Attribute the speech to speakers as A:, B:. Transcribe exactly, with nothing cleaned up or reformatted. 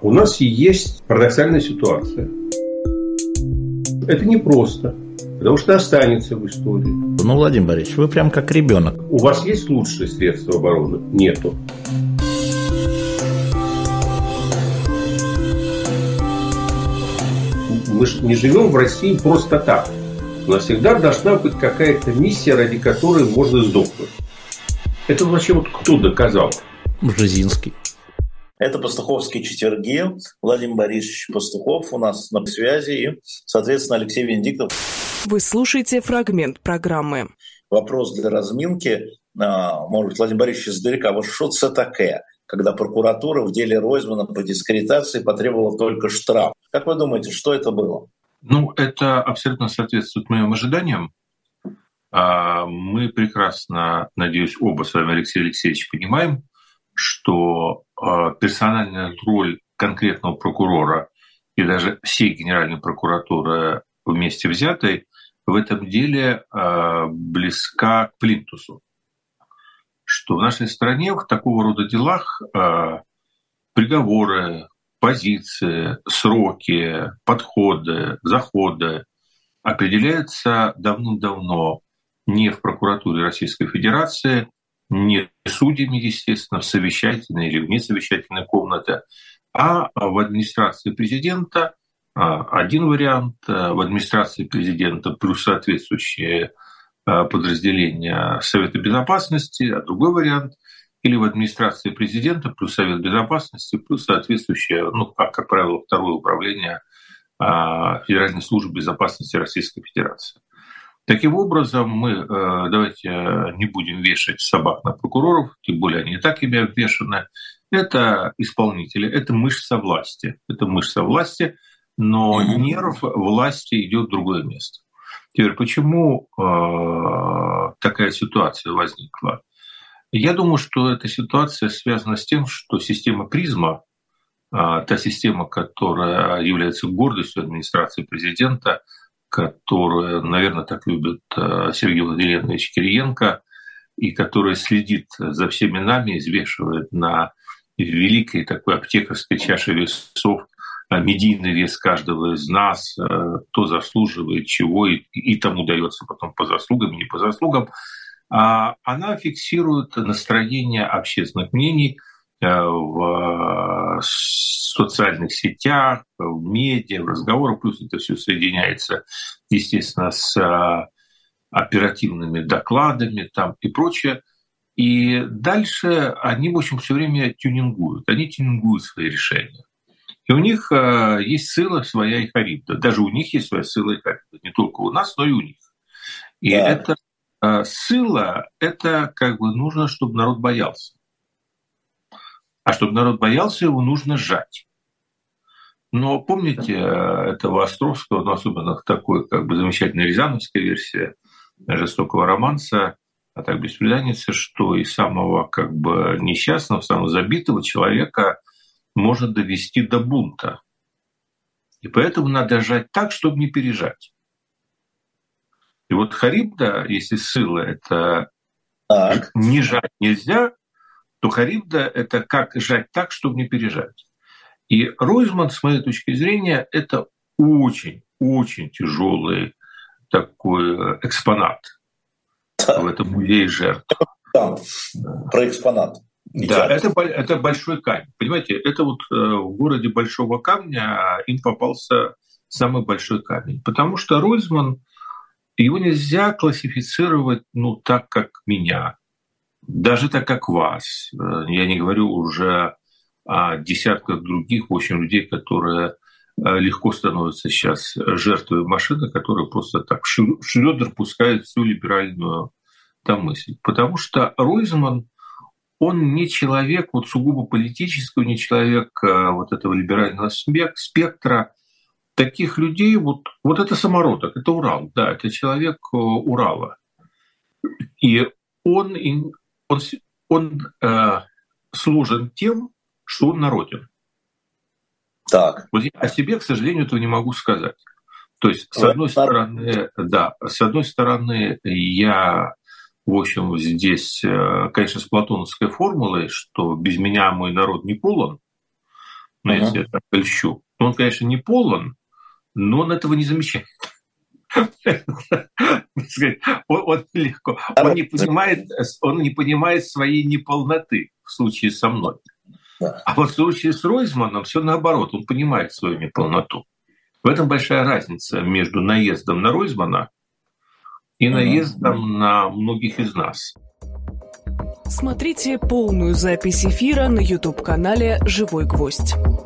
A: У нас есть парадоксальная ситуация. Это непросто, потому что останется в истории.
B: Ну, Владимир Борисович, вы прям как ребенок.
A: У вас есть лучшие средства обороны? Нету. Мы же не живем в России просто так. У нас всегда должна быть какая-то миссия, ради которой можно сдохнуть. Это вообще вот кто доказал?
B: Бжезинский.
C: Это «Пастуховские четверги». Владимир Борисович Пастухов у нас на связи и, соответственно, Алексей Венедиктов.
D: Вы слушаете фрагмент программы.
C: Вопрос для разминки. Может быть, Владимир Борисович издалека. Вот что это такое, когда прокуратура в деле Ройзмана по дискредитации потребовала только штраф? Как вы думаете, что это было?
E: Ну, это абсолютно соответствует моим ожиданиям. Мы прекрасно, надеюсь, оба с вами, Алексей Алексеевич, понимаем, что персональная роль конкретного прокурора и даже всей Генеральной прокуратуры вместе взятой в этом деле близка к плинтусу. Что в нашей стране в такого рода делах приговоры, позиции, сроки, подходы, заходы определяются давным-давно не в прокуратуре Российской Федерации, не судьями, естественно, в совещательной или вне совещательной комнаты, а в администрации президента один вариант, в администрации президента плюс соответствующие подразделения Совета Безопасности, а другой вариант, или в администрации президента плюс Совет Безопасности плюс соответствующее, ну, как, как правило, второе управление Федеральной службы безопасности Российской Федерации. Таким образом, мы давайте не будем вешать собак на прокуроров, тем более они и так ими обвешаны. Это исполнители, это мышца власти. Это мышца власти, но нерв власти идет в другое место. Теперь, почему э, такая ситуация возникла? Я думаю, что эта ситуация связана с тем, что система «Призма», э, та система, которая является гордостью администрации президента, которую, наверное, так любит Сергей Владимирович Кириенко, и которая следит за всеми нами, взвешивает на великой такой аптекарской чаше весов медийный вес каждого из нас, кто заслуживает чего, и, и тому дается потом по заслугам и не по заслугам. А она фиксирует настроение общественных мнений в социальных сетях, в медиа, в разговорах, плюс это все соединяется, естественно, с оперативными докладами там и прочее. И дальше они, в общем, все время тюнингуют. Они тюнингуют свои решения. И у них есть сила своя и харибда. Даже у них есть своя сила и харибда. Не только у нас, но и у них. И да. эта сила, это как бы нужно, чтобы народ боялся. А чтобы народ боялся, его нужно сжать. Но помните этого Островского, ну, особенно в такой как бы замечательной рязановской версии жестокого романса, а так беспреданница, что и самого как бы несчастного, самого забитого человека может довести до бунта. И поэтому надо сжать так, чтобы не пережать. И вот харибда, если сила это так. Не сжать нельзя, то харибда – это как сжать так, чтобы не пережать. И Ройзман, с моей точки зрения, это очень-очень тяжелый такой экспонат да. в этом музее жертв.
C: Да. Про экспонат.
E: Да, это, это большой камень. Понимаете, это вот в городе Большого Камня им попался самый большой камень. Потому что Ройзман, его нельзя классифицировать ну, так, как меня. Даже так, как вас. Я не говорю уже о десятках других, в общем, людей, которые легко становятся сейчас жертвой машины, которые просто так в шлёдер пускают всю либеральную там мысль. Потому что Ройзман, он не человек вот сугубо политического, не человек вот этого либерального спектра. Таких людей, вот, вот это самородок, это Урал, да, это человек Урала. И он... Он, он э, сложен тем, что он народен.
C: Так.
E: Вот я о себе, к сожалению, этого не могу сказать. То есть, с одной стороны, да, с одной стороны, я, в общем, здесь, конечно, с платоновской формулой, что без меня мой народ не полон, ну, uh-huh. если я так льщу. Он, конечно, не полон, но он этого не замечает. Он легко. Он не понимает, он не понимает своей неполноты в случае со мной. А вот в случае с Ройзманом все наоборот. Он понимает свою неполноту. В этом большая разница между наездом на Ройзмана и наездом на многих из нас.
D: Смотрите полную запись эфира на YouTube-канале «Живой гвоздь».